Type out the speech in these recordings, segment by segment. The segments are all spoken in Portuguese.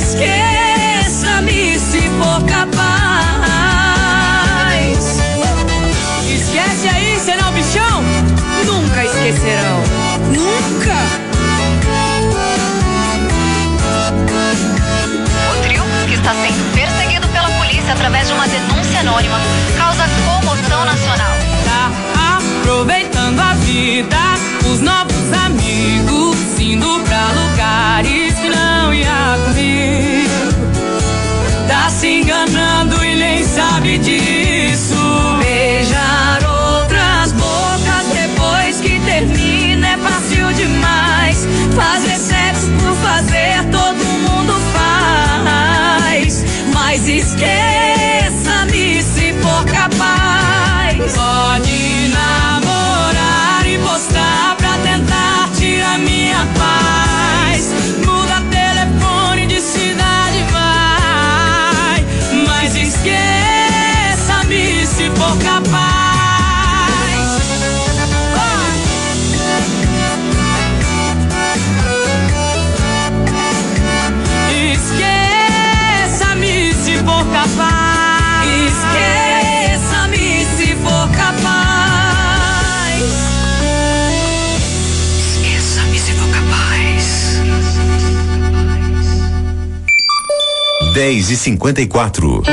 esqueça-me se for capaz. Esquece aí, será o bichão? Nunca esquecerão. Nunca. O trio, que está sendo perseguido pela polícia através de uma denúncia anônima, causa comoção nacional. Tá aproveitando a vida, os novos amigos, indo pra lugares que não ia comigo. Tá se enganando e nem sabe disso. Beijar outras bocas depois que termina é fácil demais. Fazer sexo por fazer todo mundo faz. Mas esqueça-me se for capaz. Pode namorar e postar pra tentar tirar minha paz. Muda telefone de cidade, vai. Mas esqueça-me se for capaz. Esqueça-me se for capaz. Esqueça-me se for capaz. Esqueça-me se for capaz. 10h54.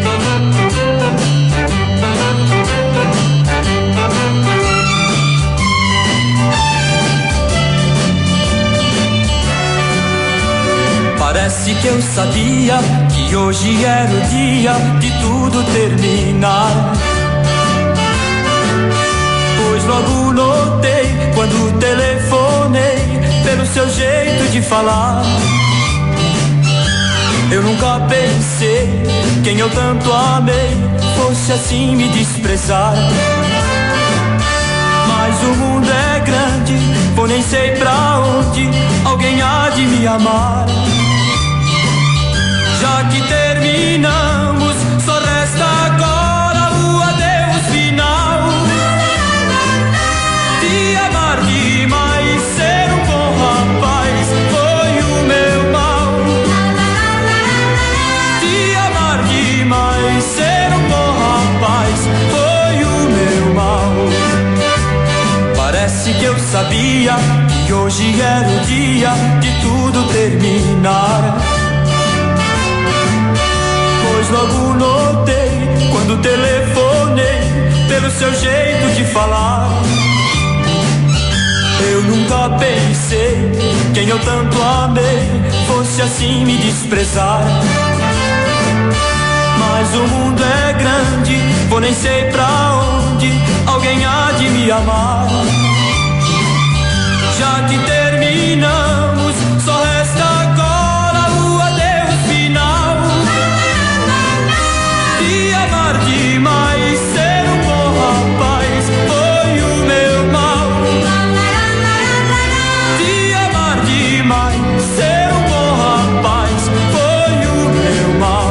Parece que eu sabia que hoje era o dia de tudo terminar. Pois logo notei quando telefonei pelo seu jeito de falar. Eu nunca pensei quem eu tanto amei fosse assim me desprezar. Mas o mundo é grande, vou nem sei pra onde alguém há de me amar. Já que terminamos, só resta agora o adeus final. Te amar demais, ser um bom rapaz, foi o meu mal. Te amar demais, ser um bom rapaz, foi o meu mal. Parece que eu sabia que hoje era o dia de tudo terminar. Pois logo notei quando telefonei pelo seu jeito de falar. Eu nunca pensei quem eu tanto amei fosse assim me desprezar. Mas o mundo é grande, vou nem sei pra onde alguém há de me amar. Já que terminamos, só resta agora o adeus final. Te amar demais, ser um bom rapaz, foi o meu mal. Te amar demais, ser um bom rapaz, foi o meu mal.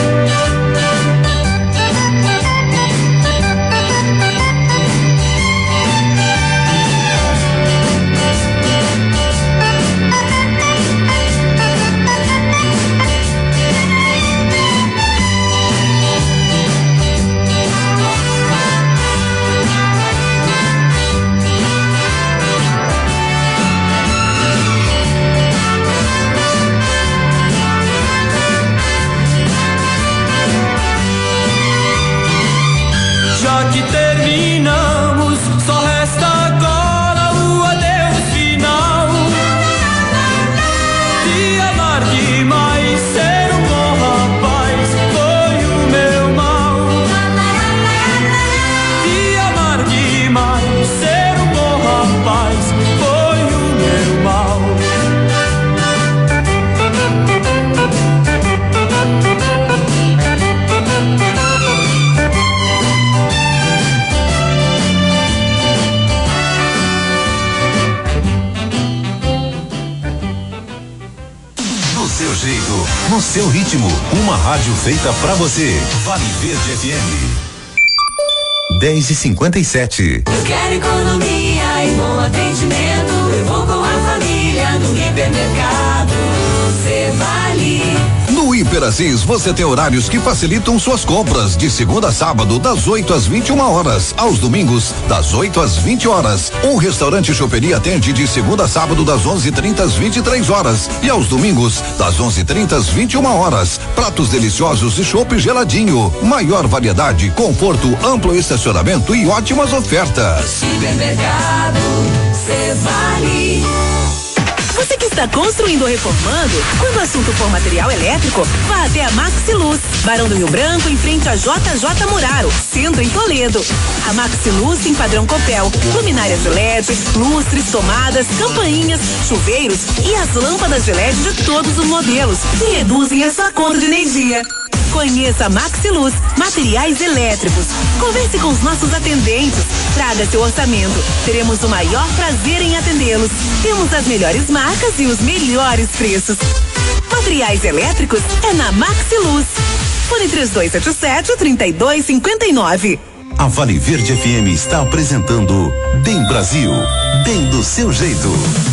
Já que terminamos, só resta agora o adeus final. Te amar demais, ser um bom rapaz, foi o meu mal. Te amar demais, ser um bom rapaz, foi o meu mal. Do seu jeito, no seu ritmo, uma rádio feita pra você. Vale Verde FM. 10h57. Eu quero economia e bom atendimento. Eu vou com a família no hipermercado. Cê vale. Super Assis você tem horários que facilitam suas compras de segunda a sábado das 8 às 21 horas, aos domingos das 8 às 20 horas. Um restaurante choperia atende de segunda a sábado das 11:30 às 23 horas e aos domingos das 11:30 às 21 horas. Pratos deliciosos e chopp geladinho, maior variedade, conforto, amplo estacionamento e ótimas ofertas. Supermercado Cevale. Você que está construindo ou reformando, quando o assunto for material elétrico, vá até a Maxiluz, Barão do Rio Branco, em frente a JJ Muraro, centro em Toledo. A Maxiluz tem padrão Copel, luminárias de LED, lustres, tomadas, campainhas, chuveiros e as lâmpadas de LED de todos os modelos, que reduzem a sua conta de energia. Conheça a Maxiluz, materiais elétricos. Converse com os nossos atendentes. Traga seu orçamento. Teremos o maior prazer em atendê-los. Temos as melhores marcas e os melhores preços. Materiais elétricos é na Maxiluz. Fone 3277-3259. A Vale Verde FM está apresentando Bem Brasil, bem do seu jeito.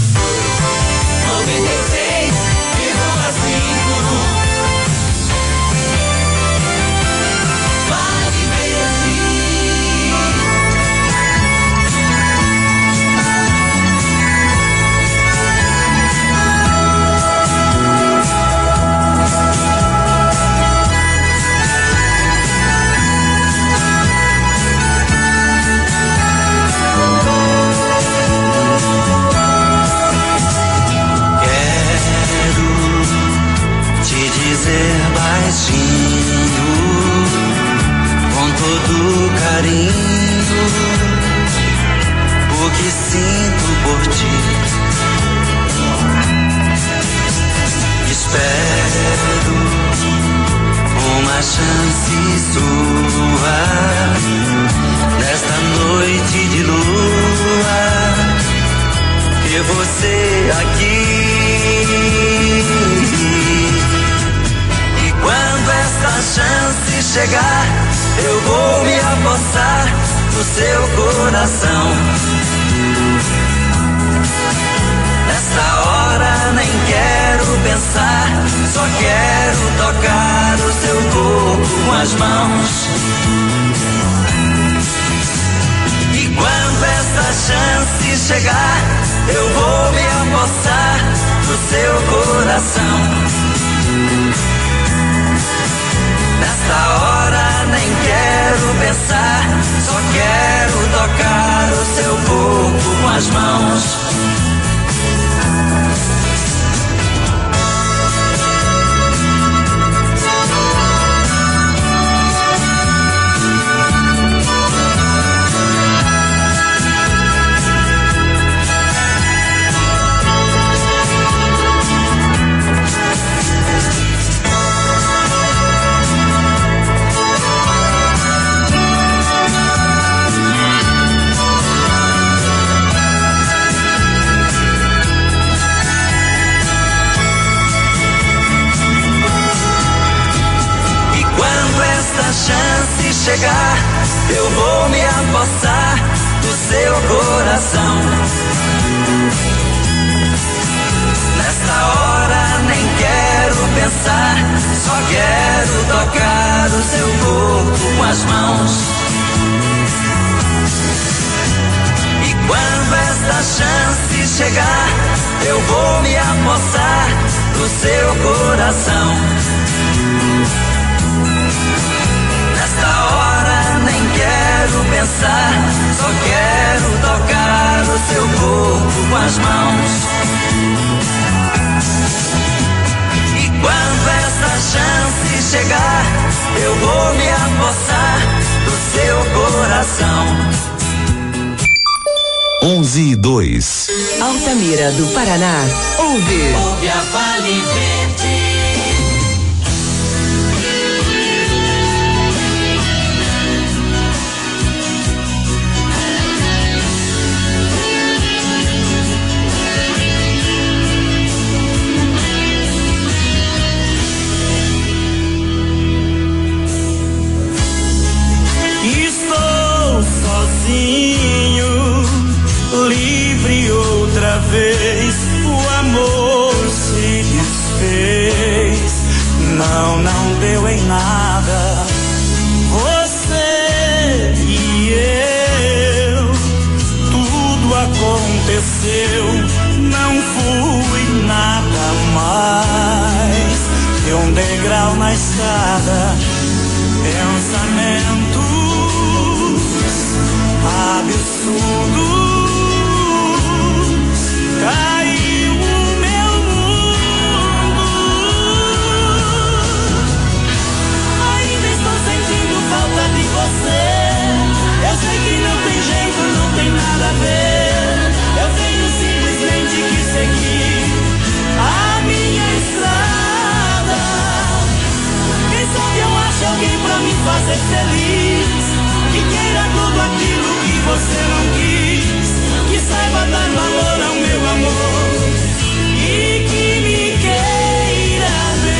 11:02. Altamira do Paraná. Ouve a Vale Verde. Estou sozinho, livre outra vez, o amor se desfez, não deu em nada. Você e eu, tudo aconteceu, não fui nada mais. Deu um degrau na escada, pensamentos absurdos. Caiu o meu mundo. Ainda estou sentindo falta de você. Eu sei que não tem jeito, não tem nada a ver. Eu tenho simplesmente que seguir a minha estrada. Quem sabe eu acho alguém pra me fazer feliz, que queira tudo aquilo que você não quis, que saiba dar valor ao meu amor e que me queira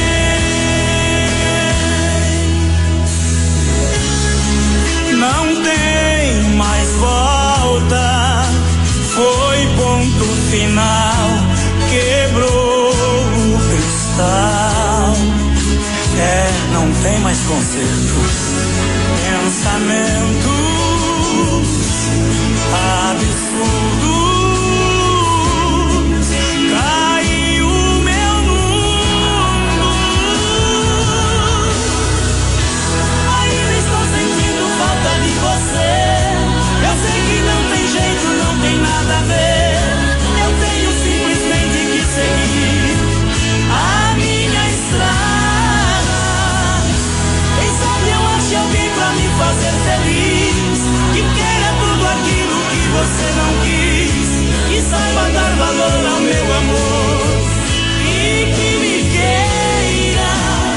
bem. Não tem mais volta, foi ponto final, quebrou o cristal. Não tem mais conserto. Pensamentos absurdos. Caiu o meu mundo. Ainda estou sentindo falta de você. Eu sei que não tem jeito, não tem nada a ver. Eu tenho simplesmente que seguir a minha estrada. Quem sabe eu ache alguém pra me fazer feliz, que queira tudo aquilo que você não quis, que saiba dar valor ao meu amor e que me queira.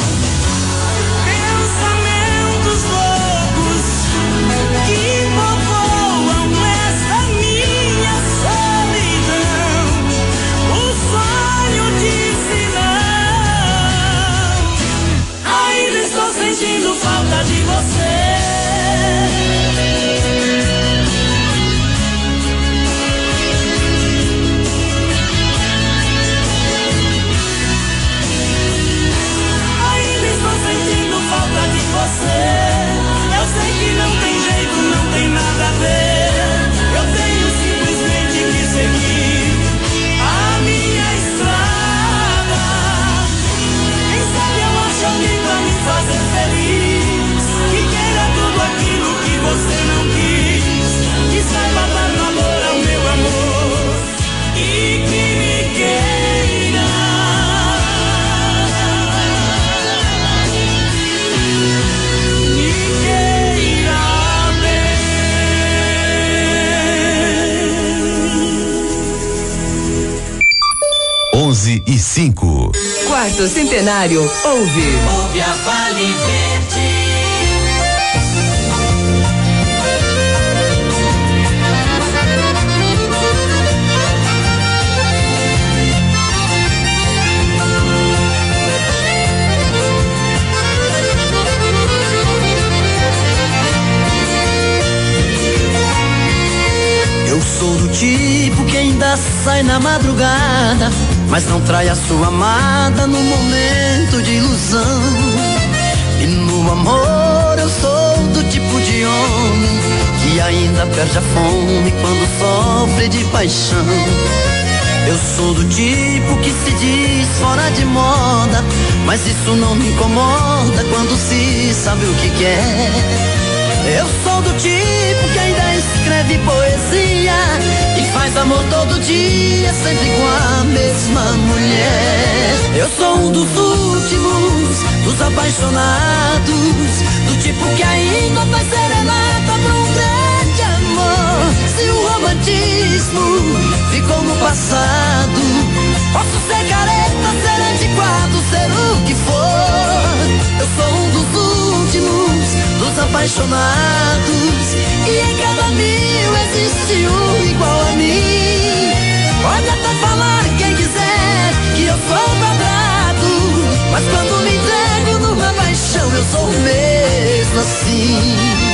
Pensamentos loucos que povoam esta minha solidão, o sonho disse não. Ainda estou sentindo falta de você. Eu sei que não tem jeito, não tem nada a ver. Eu tenho simplesmente que seguir a minha estrada. Quem sabe eu acho alguém pra me fazer feliz, que queira tudo aquilo que você não quis, que saiba dar valor ao meu amor e que me queira. E 5. Quarto Centenário, ouve a Vale Verde. Eu sou do tipo que ainda sai na madrugada, mas não trai a sua amada no momento de ilusão. E no amor eu sou do tipo de homem que ainda perde a fome quando sofre de paixão. Eu sou do tipo que se diz fora de moda, mas isso não me incomoda quando se sabe o que quer. Eu sou do tipo que ainda escreve poesia e faz amor todo dia, sempre com a mesma mulher. Eu sou um dos últimos, dos apaixonados, do tipo que ainda faz serenata pra um grande amor. Se o romantismo ficou no passado, posso ser careta, ser antiquado, ser o que for. Eu sou um dos últimos, dos apaixonados, e em cada 1000 existe um igual a mim. Pode até falar quem quiser que eu sou quadrado, mas quando me entrego numa paixão eu sou mesmo assim.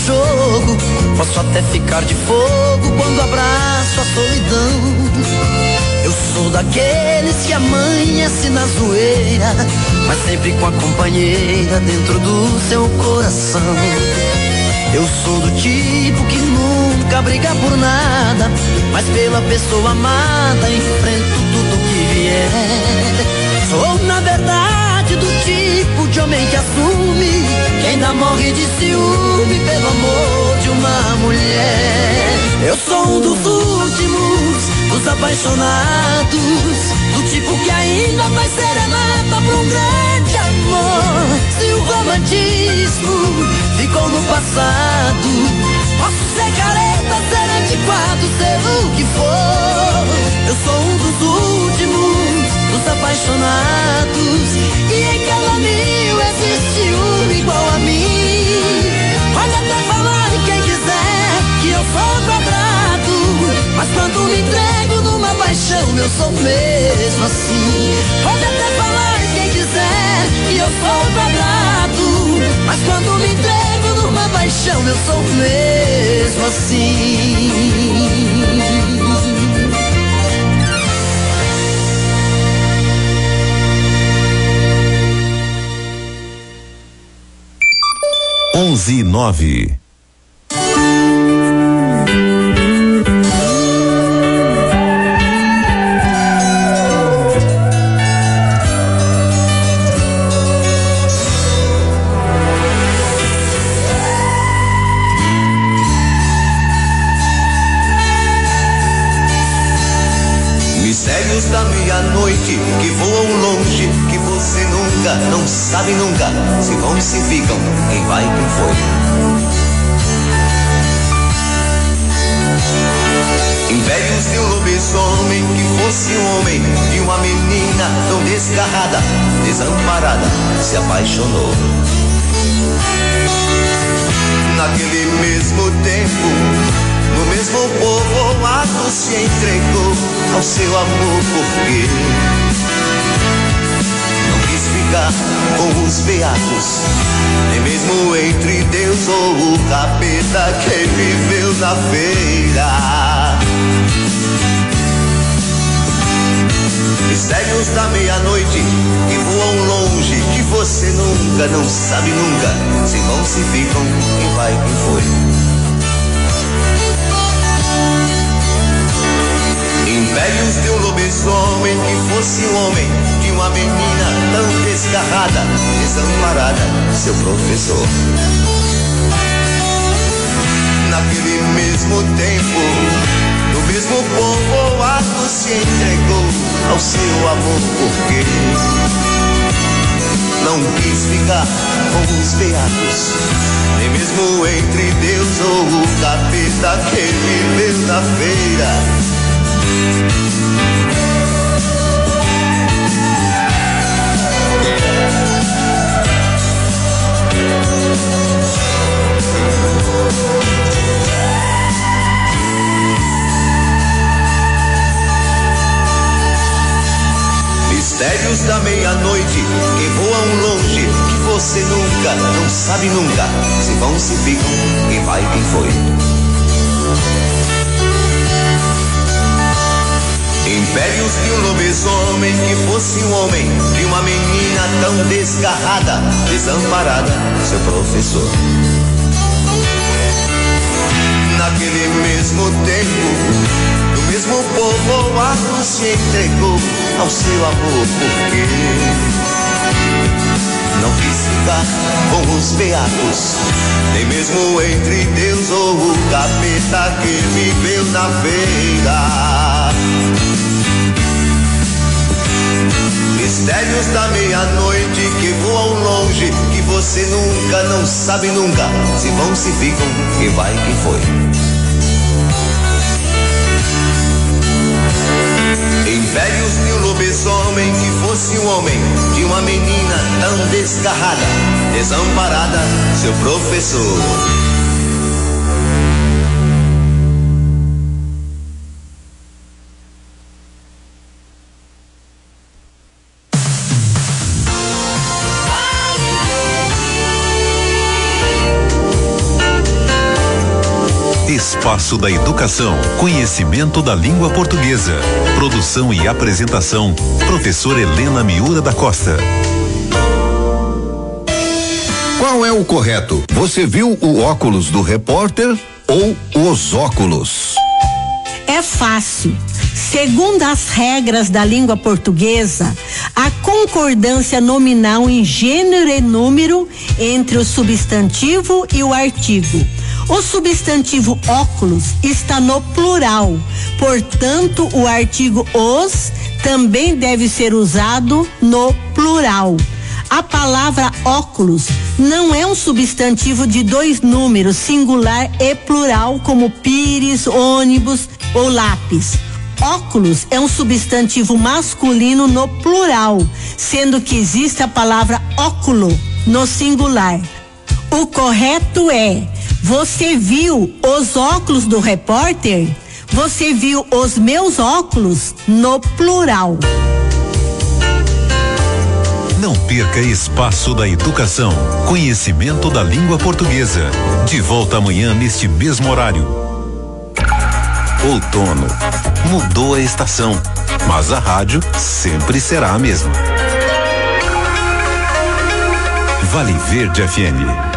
jogo. Posso até ficar de fogo quando abraço a solidão. Eu sou daqueles que amanhece na zoeira, mas sempre com a companheira dentro do seu coração. Eu sou do tipo que nunca briga por nada, mas pela pessoa amada enfrento tudo que vier. Sou na verdade do tipo de homem que assume, que ainda morre de ciúme pelo amor de uma mulher. Eu sou um dos últimos, dos apaixonados, do tipo que ainda faz serenata pra um grande amor. Se o romantismo ficou no passado, posso ser careta, ser antiquado, ser o que for. Eu sou um dos últimos, dos apaixonados, e em cada mil existe um igual a mim. Pode até falar quem quiser que eu sou quadrado, mas quando me entrego numa paixão eu sou mesmo assim. Pode até falar quem quiser que eu sou quadrado, mas quando me entrego numa paixão eu sou mesmo assim. 11:09. Mistérios da meia-noite que voam longe, que você nunca, não sabe nunca, se vão e se ficam, quem vai, quem foi. Impérios de um lobisomem que fosse um homem, de uma menina tão desgarrada, desamparada, se apaixonou. Naquele mesmo tempo, no mesmo povoado se entregou ao seu amor, porque não quis ficar com os beatos, nem mesmo entre Deus ou o capeta que viveu na feira. Mistérios da meia-noite que voam longe, que você nunca, não sabe nunca, se vão, se ficam, quem vai, quem foi. Impérios de um lobisomem que fosse um homem, de uma menina tão desgarrada, desamparada, seu professor. Naquele mesmo tempo, no mesmo povoado se entregou ao seu amor, porque não quis ficar com os beatos, nem mesmo entre Deus ou o capeta que viveu na feira. Mistérios da meia-noite que voam longe, que você nunca, não sabe nunca, se vão, se ficam, quem vai, quem foi. Impérios de um lobisomem que fosse um homem, de uma menina tão desgarrada, desamparada, seu professor. Naquele mesmo tempo, no mesmo povoado se entregou ao seu amor, porque não quis ficar com os beatos, nem mesmo entre Deus ou o capeta que viveu na feira. Mistérios da meia-noite que voam longe, que você nunca, não sabe nunca, se vão, se ficam, quem vai, quem foi. Impérios de um lobisomem que fosse um homem, de uma menina tão desgarrada, desamparada, seu professor. Espaço da Educação, conhecimento da língua portuguesa. Produção e apresentação, professora Helena Miura da Costa. Qual é o correto? Você viu o óculos do repórter ou os óculos? É fácil. Segundo as regras da língua portuguesa, a concordância nominal em gênero e número entre o substantivo e o artigo. O substantivo óculos está no plural, portanto, o artigo os também deve ser usado no plural. A palavra óculos não é um substantivo de dois números, singular e plural, como pires, ônibus ou lápis. Óculos é um substantivo masculino no plural, sendo que existe a palavra óculo no singular. O correto é: você viu os óculos do repórter? Você viu os meus óculos no plural. Não perca Espaço da Educação, conhecimento da língua portuguesa. De volta amanhã neste mesmo horário. Outono. Mudou a estação, mas a rádio sempre será a mesma. Vale Verde FM.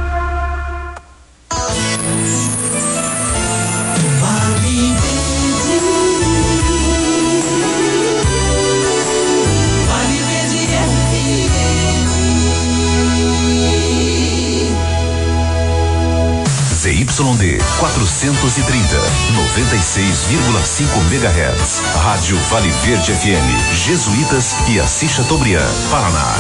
ZYD 430, 96,5 MHz. Rádio Vale Verde FM, Jesuítas e Assis Chateaubriand, Paraná.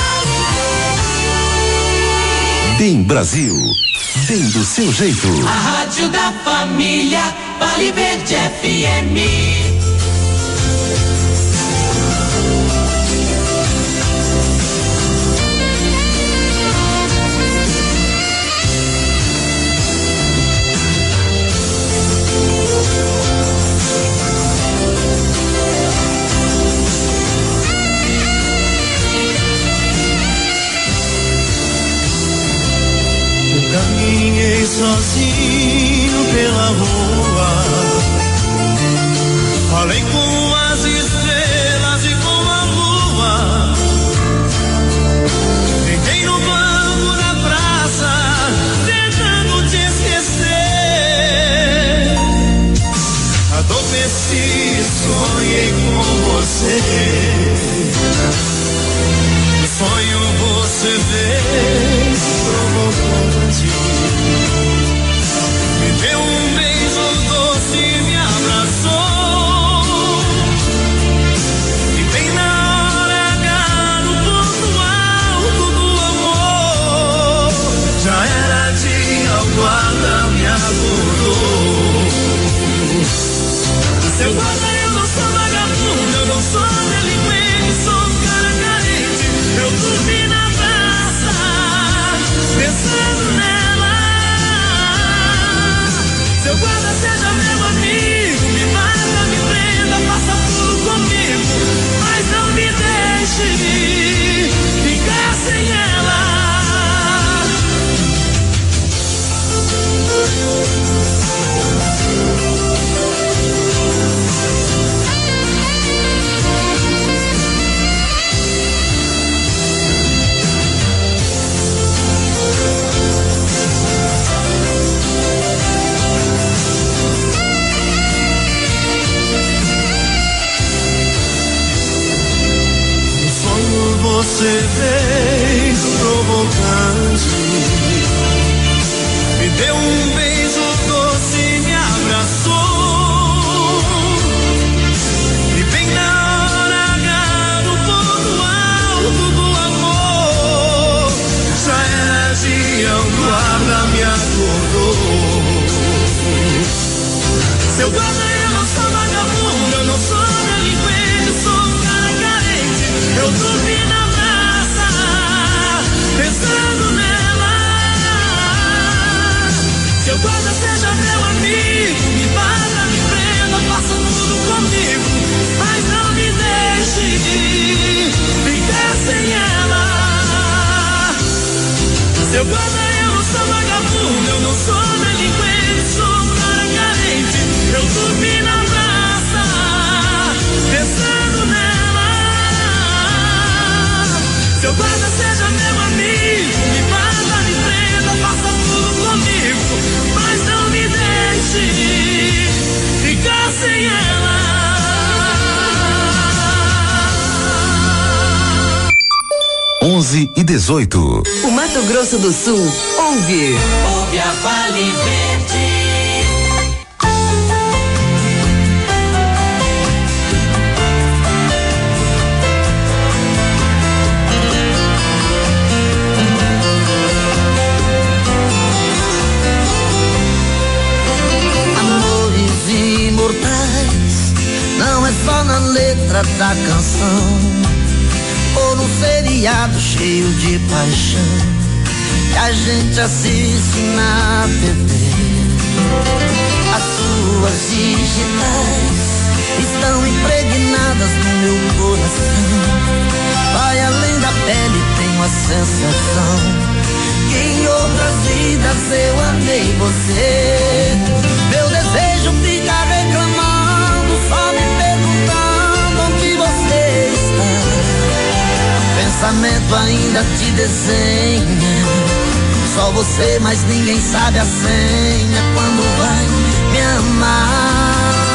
Bem Brasil, bem do seu jeito. A rádio da família, Vale Verde FM. Caminhei sozinho pela rua, falei com as estrelas e com a lua, deitei no banco da praça, tentando te esquecer. Adormeci, sonhei com você, no sonho você veio provocante. Me deu um beijo doce e me abraçou. E bem na hora H, no ponto alto do amor, já era dia, o guarda me acordou. Seu guarda, eu não sou vagabundo, eu não sou delinquente, sou um cara carente. Eu dormi na praça, pensando nela. Seu guarda, seja meu amigo, me mata, me prenda, faça tudo comigo, mas não me deixe ficar sem ela. Você veio provocante, me deu um beijo doce e me abraçou. E bem na hora H, no ponto alto do amor, já era dia, o guarda me acordou. Seu guarda, eu não sou vagabundo, eu não sou delinquente, sou um cara carente. Eu dormi na pensando nela. 11:18. O Mato Grosso do Sul ouve. Ouve a Vale Verde. Não é só na letra da canção ou no seriado cheio de paixão que a gente assiste na TV. As suas digitais estão impregnadas no meu coração. Vai além da pele, tenho a sensação que em outras vidas eu amei você. Meu desejo fica reclamando, só me perguntando onde você está. Pensamento ainda te desenha, só você, mas ninguém sabe a senha. Quando vai me amar?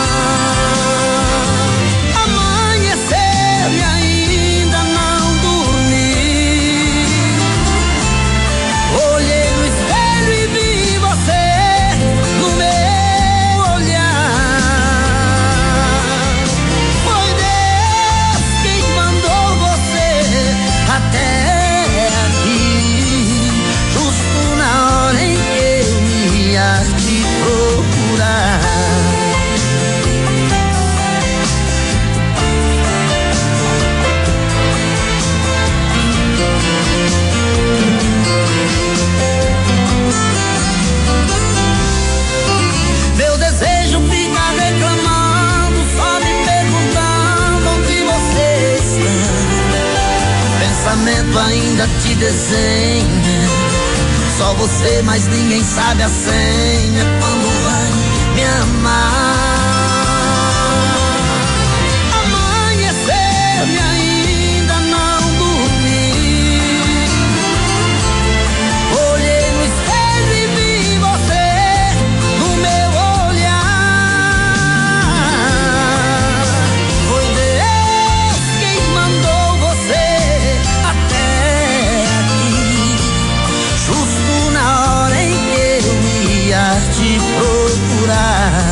Amanhecer e ainda não dormi. Olhei no espelho e vi você no meu olhar. Foi Deus quem mandou você até aqui, justo na hora em que eu ia te procurar. Meu desejo fica reclamando, só me perguntando onde você está. Pensamento ainda te desenha, só você, mas ninguém sabe a senha. Quando vai me amar? Amanhecer e ainda não dormi. Olhei no espelho e vi você no meu olhar. Foi Deus quem mandou você até aqui, justo na hora em que eu ia te procurar.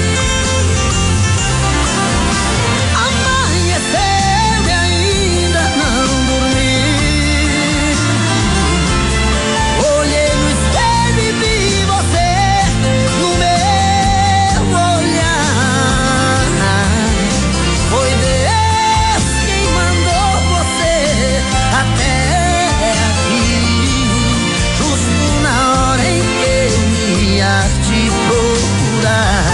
Amanheceu e ainda não dormi. Olhei no espelho e vi você no meu olhar. Foi Deus quem mandou você até aqui, justo na hora em que eu ia te procurar.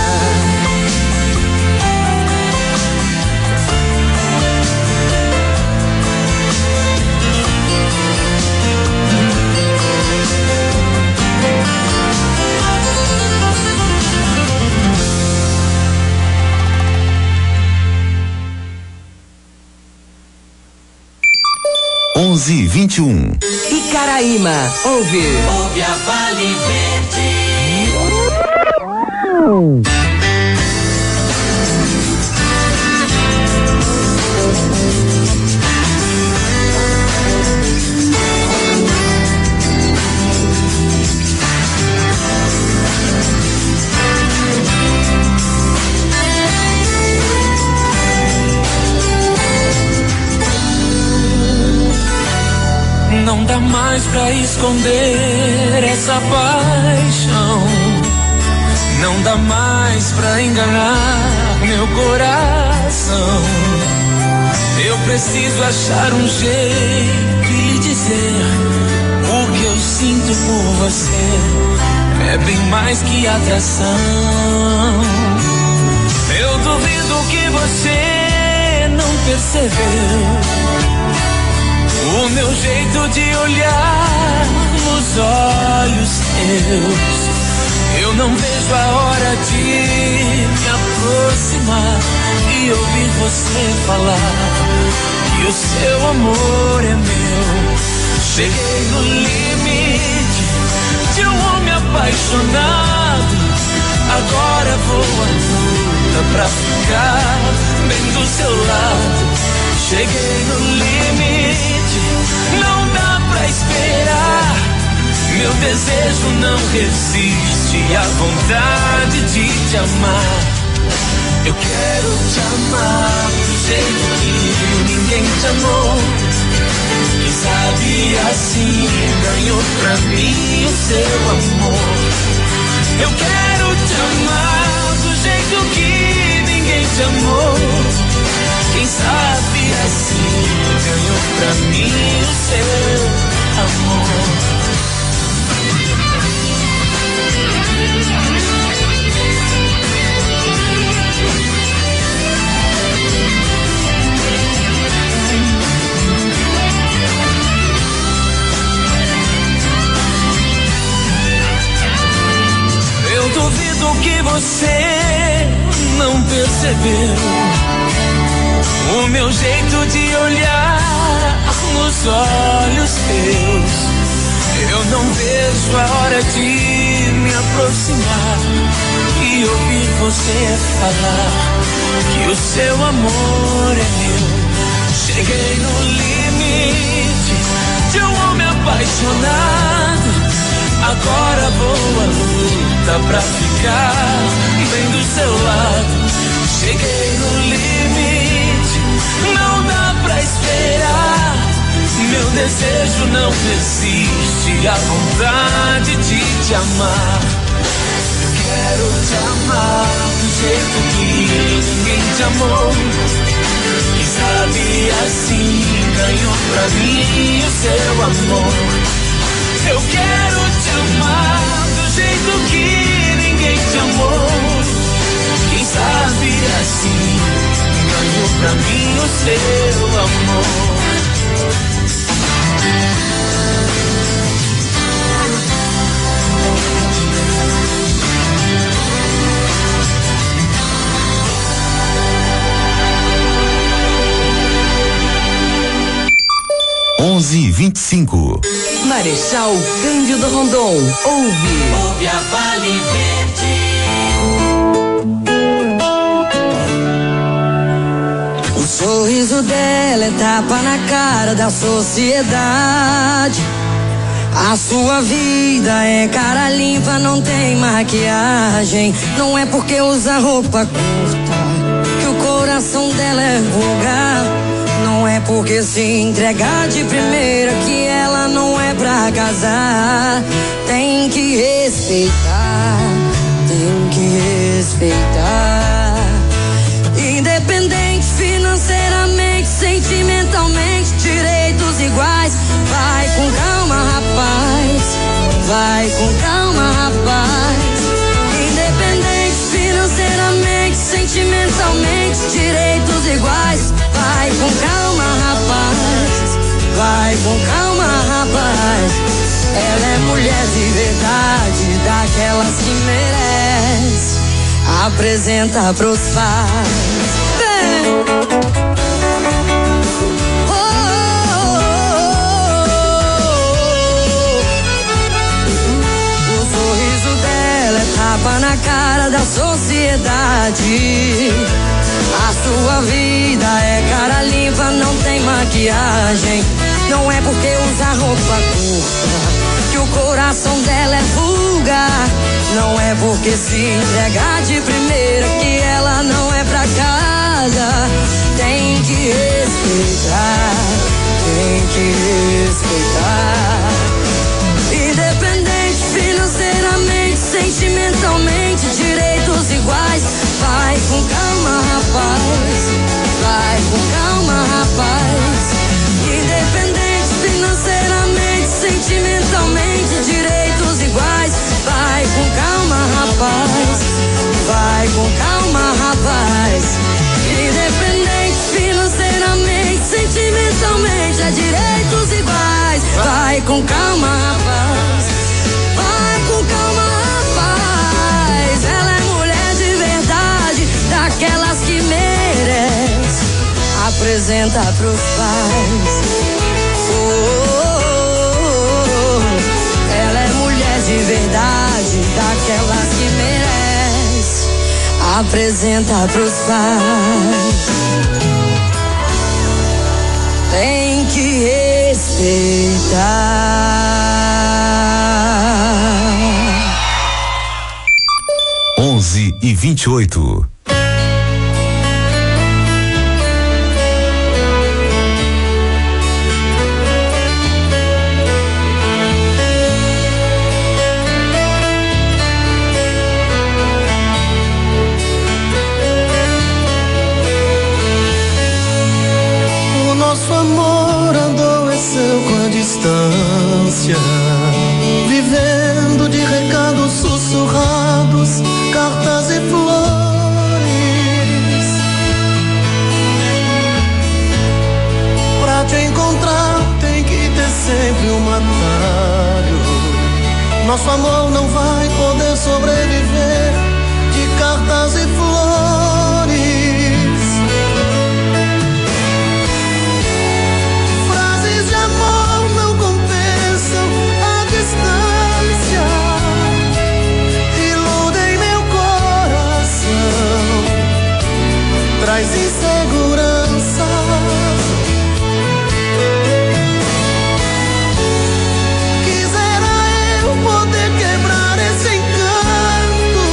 Onze e 21. Icaraíma ouve. Ouve a Vale Verde. Não dá mais pra esconder essa paixão. Não dá mais pra enganar meu coração. Eu preciso achar um jeito de lhe dizer o que eu sinto por você. É bem mais que atração. Eu duvido que você não percebeu o meu jeito de olhar nos olhos teus. Eu não vejo a hora de me aproximar e ouvir você falar que o seu amor é meu. Cheguei no limite de um homem apaixonado. Agora vou à luta pra ficar bem do seu lado. Cheguei no limite, não dá pra esperar. Meu desejo não resiste à vontade de te amar. Eu quero te amar do jeito que ninguém te amou. Quem sabe assim ganhou pra mim o seu amor. Eu quero te amar do jeito que ninguém te amou. Quem sabe assim ganhou pra mim o seu amor. Eu duvido que você não percebeu o meu jeito de olhar nos olhos teus. Eu não vejo a hora de me aproximar e ouvir você falar que o seu amor é meu. Cheguei no limite de um homem apaixonado. Agora vou à luta pra ficar bem do seu lado. Cheguei no limite, não dá pra esperar. Meu desejo não resiste à vontade de te amar. Eu quero te amar do jeito que ninguém te amou. Quem sabe assim ganhou pra mim o seu amor. Eu quero te amar do jeito que ninguém te amou. Quem sabe assim ganhou pra mim o seu amor. 11h25. Marechal Cândido Rondon. Ouve a Vale Verde. O sorriso dela é tapa na cara da sociedade. A sua vida é cara limpa, não tem maquiagem. Não é porque usa roupa curta que o coração dela é vulgar. Não é porque se entregar de primeira que ela não é pra casar. Tem que respeitar, tem que respeitar. Independente financeiramente, sentimentalmente, direitos iguais. Vai com calma, rapaz, vai com calma, rapaz. Independente financeiramente, sentimentalmente, direitos iguais. Vai com calma, rapaz, vai com calma, rapaz. Ela é mulher de verdade, daquelas que merece. Apresenta pros pais. O sorriso dela é tapa na cara da sociedade. A sua vida é cara limpa, não tem maquiagem. Não é porque usa roupa curta que o coração dela é vulgar. Não é porque se entregar de primeira que ela não é pra casa. Tem que respeitar, tem que respeitar. Independente financeiramente, sentimentalmente, direitos iguais. Vai com calma, rapaz, vai com calma, rapaz. Independente financeiramente, sentimentalmente, direitos iguais. Vai com calma, rapaz, vai com calma, rapaz. Independente financeiramente, sentimentalmente, é direitos iguais. Vai com calma, rapaz, vai com calma, rapaz. Ela é mulher de verdade, daquelas que merece. Apresenta pros pais. Ela é mulher de verdade, daquelas que merece. Apresenta pros pais. Tem que respeitar. 11h28. Nosso amor adoeceu com a distância, vivendo de recados sussurrados, cartas e flores. Pra te encontrar tem que ter sempre um atalho. Nosso amor não vai poder sobreviver de cartas e flores. Traz insegurança. Quisera eu poder quebrar esse encanto,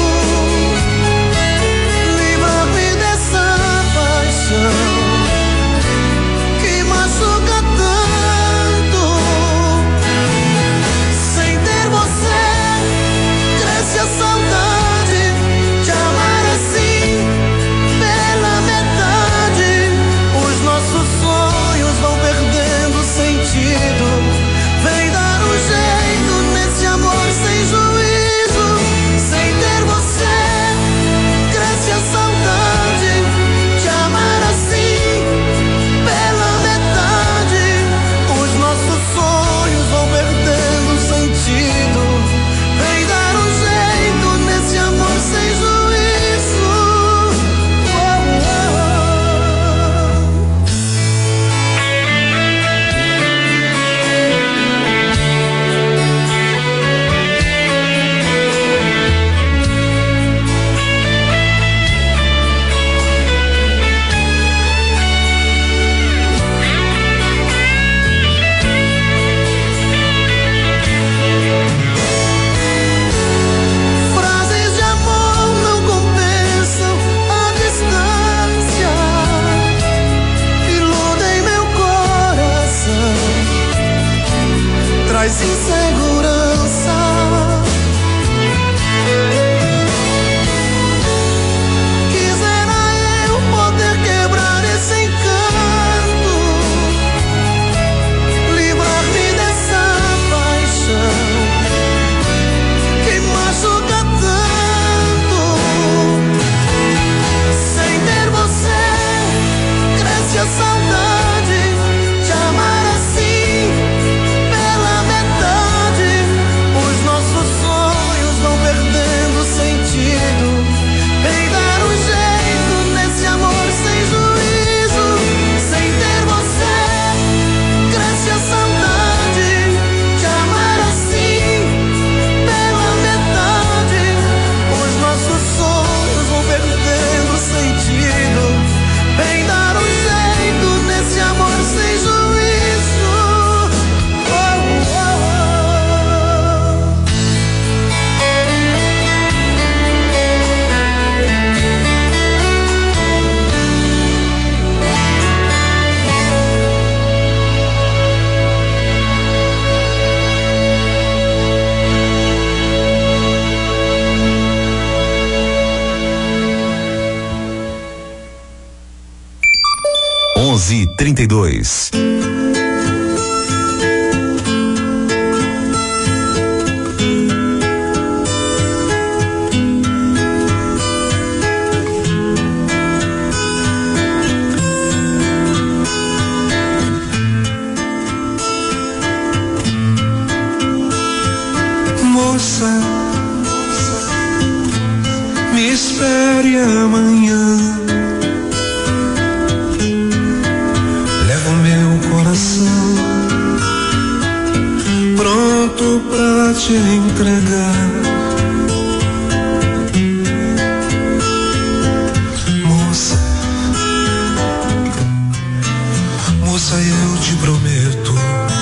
livrar-me dessa paixão que machuca tanto. Sem ter você, cresce a saudade de amar assim. Vem dar um jeito nesse amor sem juízo. Sem ter você, cresce a saudade de amar assim, pela metade. Os nossos sonhos vão perdendo sentido. Vem dar um jeito nesse amor sem juízo. Traz insegurança. Quisera eu poder quebrar esse encanto, livrar-me dessa paixão que machuca tanto. Sem ter você, cresce a saudade de amar assim. Vem dar um jeito nesse amor sem juízo. Oh, oh, oh. 11h32. Moça, me espere amanhã. Levo meu coração pronto pra te entregar. Moça, eu te prometo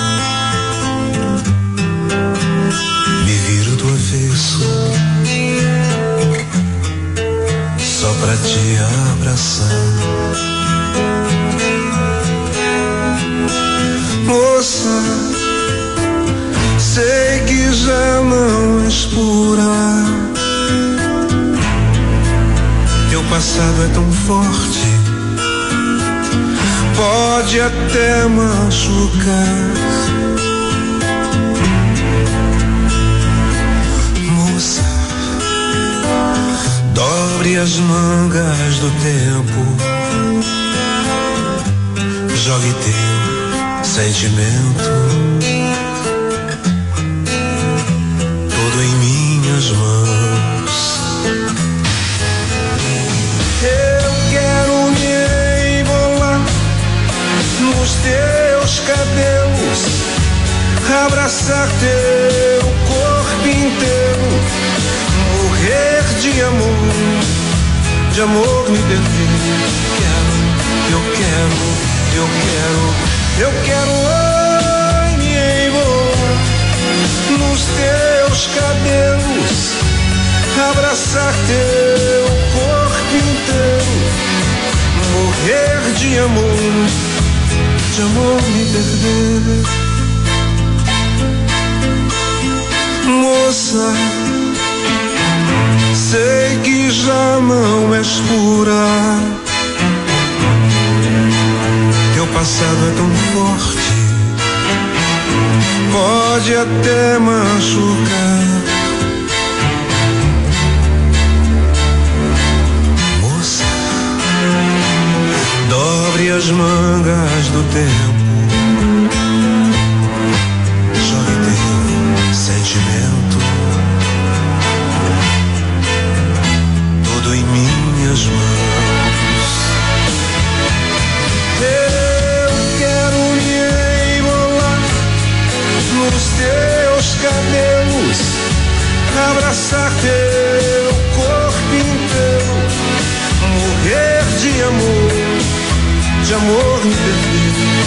abraçar. Moça, sei que já não és pura. Teu passado é tão forte, pode até machucar. Moça, dobre as mangas do tempo, jogue teu sentimento todo em minhas mãos. Eu quero me embolar nos teus cabelos, abraçar teu corpo inteiro, morrer de amor me perder. Eu quero oi, me enrolar nos teus cabelos, abraçar teu corpo inteiro, morrer de amor me perder. Moça, sei que já não és pura. Teu passado é tão forte, pode até machucar. Moça, dobre as mangas do tempo, jogue teu sentimento todo em minhas mãos. Nos teus cabelos, abraçar teu corpo inteiro, morrer de amor me perder.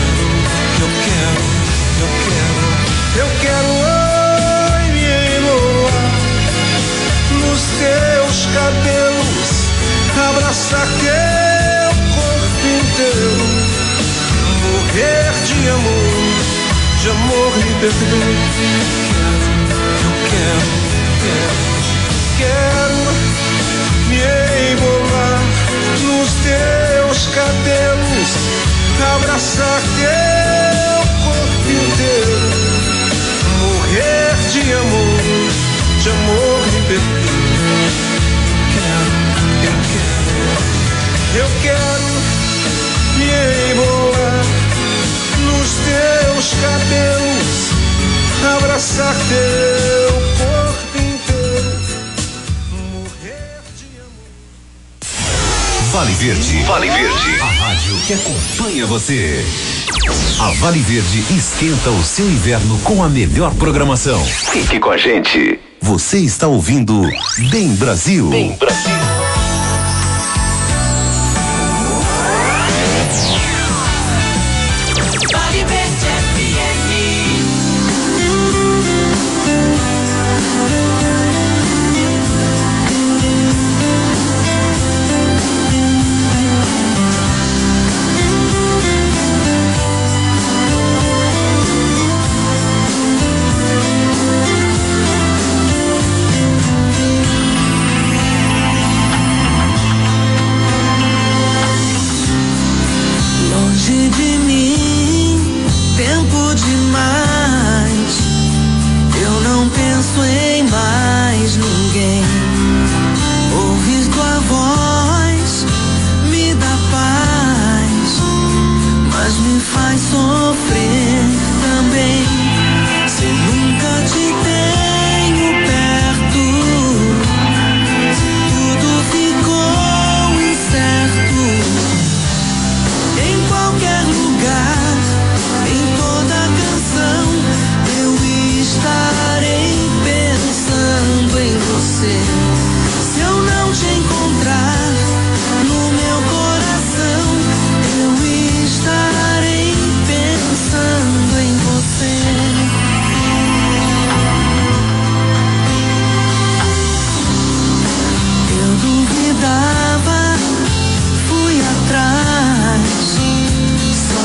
Eu quero oi, me enrolar nos teus cabelos, abraçar teu corpo inteiro, morrer de amor me perder. Quero me embolar nos teus cabelos, abraçar teu corpo inteiro, morrer de amor me perder. Eu quero me embolar nos teus cabelos, abraçar teu corpo inteiro, morrer de amor. Vale Verde. Vale Verde. A rádio que acompanha você. A Vale Verde esquenta o seu inverno com a melhor programação. Fique com a gente. Você está ouvindo Bem Brasil. Bem Brasil.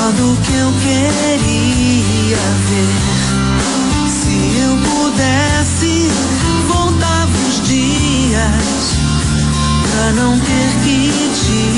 Modo que eu queria ver. Se eu pudesse, voltava os dias pra não ter que te